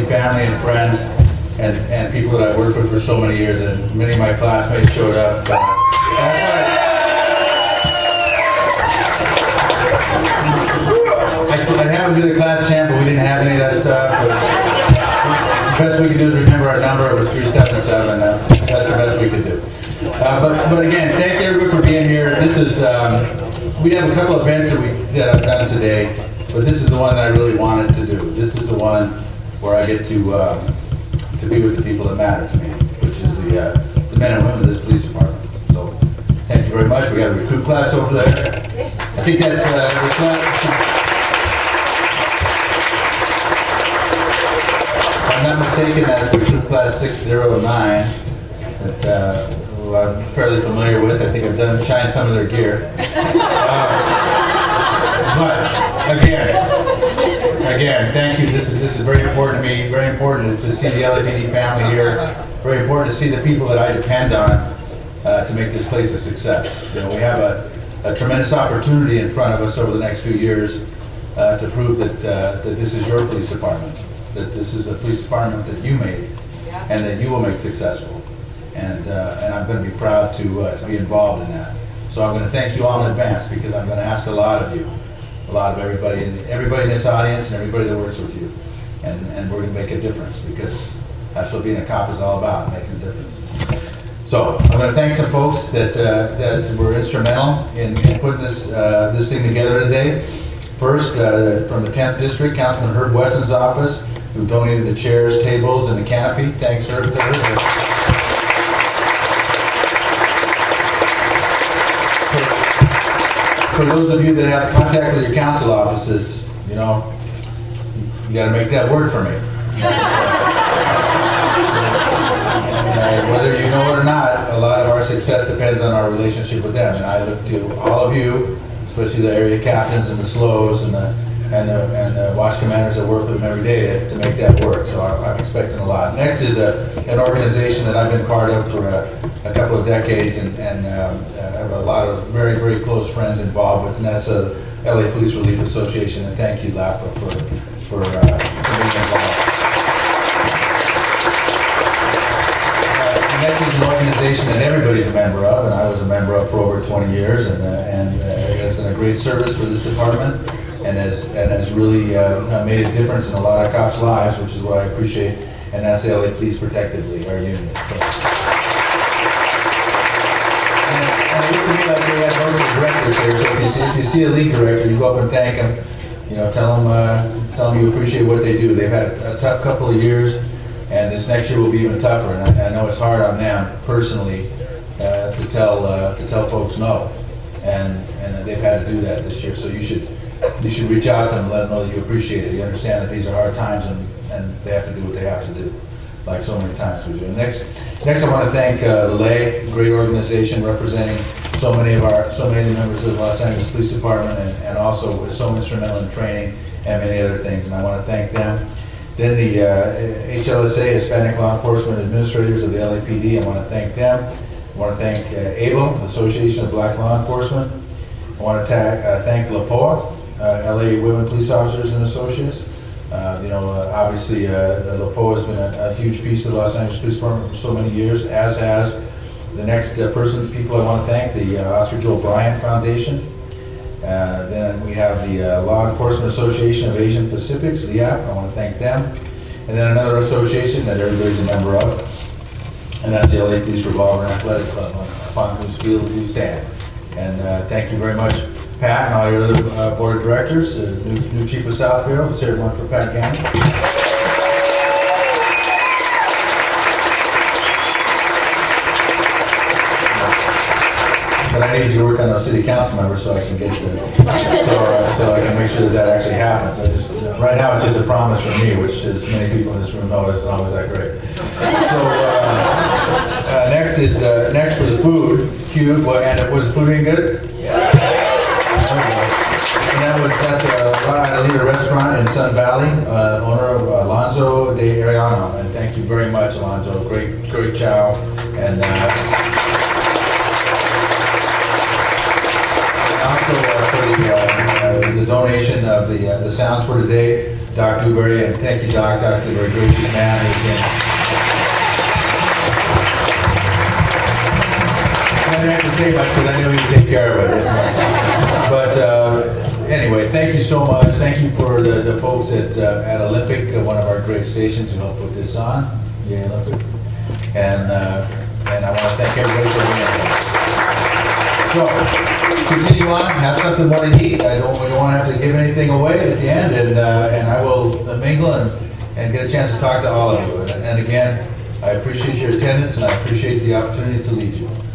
family and friends and people that I've worked with for so many years, and many of my classmates showed up. I'd have him do the class chant, but we didn't have any of that stuff. The best we could do is remember our number. It was 377. That's the best we could do. But again, thank everybody for being here. This is we have a couple of events that I've done today, but this is the one that I really wanted to do. This is the one where I get to be with the people that matter to me, which is the men and women of this police department. So thank you very much. We got a recruit class over there. I think that's if I'm not mistaken, that's recruit class 609 that who I'm fairly familiar with. I think I've done shine some of their gear. But again, thank you. This is very important to me. Very important to see the LAPD family here. Very important to see the people that I depend on to make this place a success. You know, we have a tremendous opportunity in front of us over the next few years to prove that this is your police department, that this is a police department that you made, and that you will make successful. And I'm going to be proud to be involved in that. So I'm going to thank you all in advance, because I'm going to ask a lot of you, a lot of everybody in this audience and everybody that works with you, and we're going to make a difference, because that's what being a cop is all about, making a difference. So I'm going to thank some folks that were instrumental in putting this thing together today. First, from the 10th District, Councilman Herb Wesson's office, who donated the chairs, tables, and the canopy. Thanks, Herb. For those of you that have contact with your council offices, you know, you got to make that work for me. Whether you know it or not, a lot of our success depends on our relationship with them. And I look to all of you, especially the area captains and the SLOs and the watch commanders that work with them every day to make that work. So I'm expecting a lot. Next is an organization that I've been part of for a couple of decades, and have a lot of very, very close friends involved with, and that's the LA Police Relief Association. And thank you, LAPA, for being involved. Next is an organization that everybody's a member of, and I was a member of for over 20 years, and has done a great service for this department, and has really made a difference in a lot of cops' lives, which is what I appreciate, and that's the LA Police Protective League, our union. And it looks to me like we have both the directors here, so if you see a league director, you go up and thank them, you know, tell them you appreciate what they do. They've had a tough couple of years, and this next year will be even tougher. And I know it's hard on them personally to tell folks no, and they've had to do that this year. So you should reach out to them and let them know that you appreciate it. You understand that these are hard times, and they have to do what they have to do, like so many times we do. And next I want to thank LA, a great organization representing so many of the members of the Los Angeles Police Department, and also was so instrumental in training and many other things. And I want to thank them. Then the HLSA, Hispanic Law Enforcement Administrators of the LAPD, I want to thank them. I want to thank ABLE, Association of Black Law Enforcement. I want to thank LAPOA, LA Women Police Officers and Associates. Obviously LAPOA has been a huge piece of the Los Angeles Police Department for so many years, as has the next people I want to thank, the Oscar Joel Bryant Foundation. Then we have the Law Enforcement Association of Asian Pacifics, LEAP. I want to thank them. And then another association that everybody's a member of, and that's the LA Police Revolver and Athletic Club, upon whose field we stand. And thank you very much, Pat, and all your other board of directors. New Chief of South Bureau, let's hear one for Pat Gannon. But I need you to work on those city council members so I can get so I can make sure that actually happens. Right now it's just a promise from me, which as many people in this room know is not always that great. So next for the food, Q. And was the food any good? Yeah. And that's a leader restaurant in Sun Valley, owner of Alonzo de Arellano. And thank you very much, Alonzo. Great chow. And also for the donation of the sounds for today, Doc Dewberry, and thank you, Doc. Doc's a very gracious man. I didn't have to say much because I know you take care of it. But anyway, thank you so much. Thank you for the folks at Olympic, one of our great stations, who helped put this on. Yay, Olympic. And I want to thank everybody for being here. So, continue on. Have something more to eat. We don't want to have to give anything away at the end, and I will mingle and get a chance to talk to all of you. And again, I appreciate your attendance, and I appreciate the opportunity to lead you.